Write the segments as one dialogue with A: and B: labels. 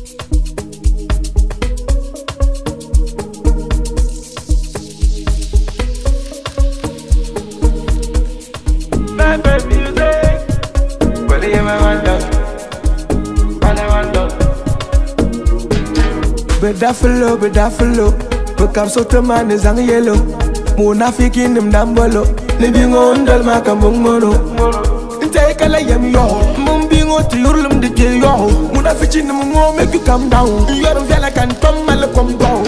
A: Bedafalo, bekam soto man is ang yellow. Muna fikin nim dambolo, living on dal makambong mono. Take a layam yo, mumbingo to urlum de yo. Muna fikin nim mo make you come down. You're a can come come down.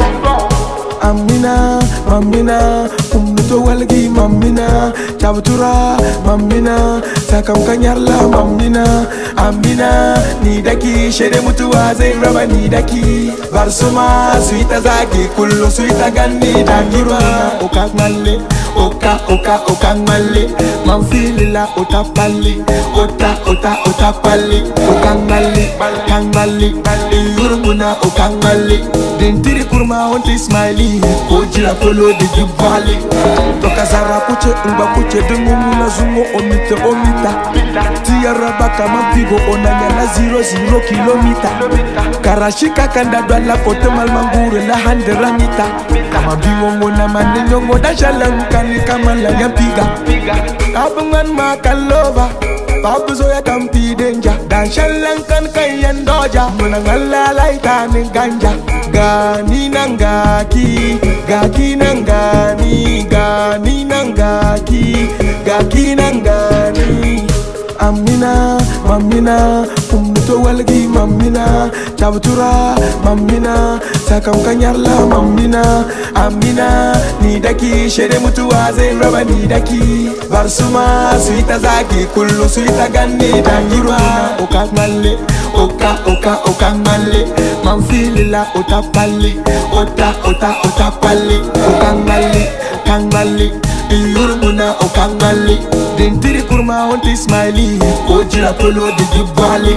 A: Amina, mamina, umnuto walgi mamina, chabutura, mamina, sakam kanyarla mamina, amina, nidaki, shere mutuwa zai raba nidaki, barsuma, suita zaki, kullu suita gani dakirwa, okak male, oka male, manfilila otapale, otapale, okang male, yurumuna okang male, dentiri kurma onti smiley. Ojira polo de jibale Toka zara puche umba puche Dungu muna zungo omita Tiara baka mampigo onanya na 0 kilomita Karashika kanda dwala kote malmangure na hande ramita Kama biwongo na manenyongo da shalankani kama la yampiga Abungan makalova Babu zoya kampi denja Dan shalankan kayan doja Munangala laita ni ganja Gani nangaki Gaki nangani Gani nangaki Gaki nangani Amina, mamina Umnuto walgi mamina Chabutura, mamina Sakam kanyarla mamina Amina, nidaki Shere mutuwa zai raba nidaki Barsuma, suita zaki Kullu suita gani dakirwa Okak male, oka male Manfilila otapale Otapale Okang male Iyurumuna okang male Dentiri kurma onti smiley Ojira polo de jibale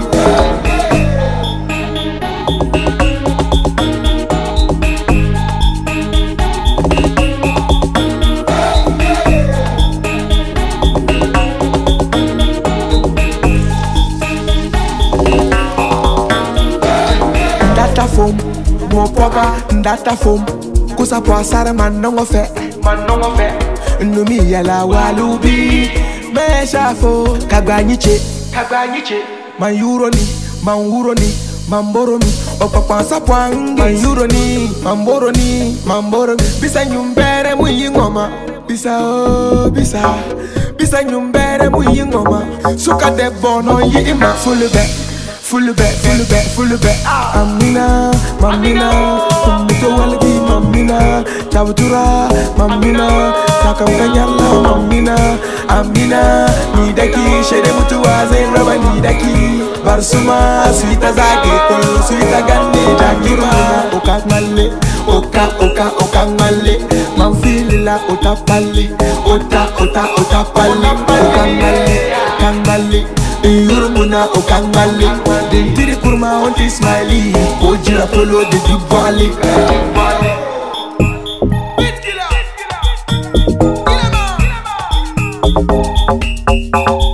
A: Ndata foam, mo poka ndata foam Kusa poasara manongo fe Numi yala walubi Meshafo Kagbanyiche Man yuroni, man wuroni Man boromi Okpakwansa pwangi Man yuroni, man boroni Man boromi Bisa nyumbere muyi ngoma Bisa nyumbere muyi ngoma Suka de bono yi ima Full back Amina, mamina Umito walgi mamina Chabutura, mamina Sakam kanyarla mamina Amina, nidaki Shere mutuwa zai raba nidaki Barsuma, suita zaki Kullu suita gani dakirwa Okak male, okang male Manfilila otapale Otapale Okang male Iyurumuna okang male Dentiri kurma onti smiley Ojira polo de jibale Beat killer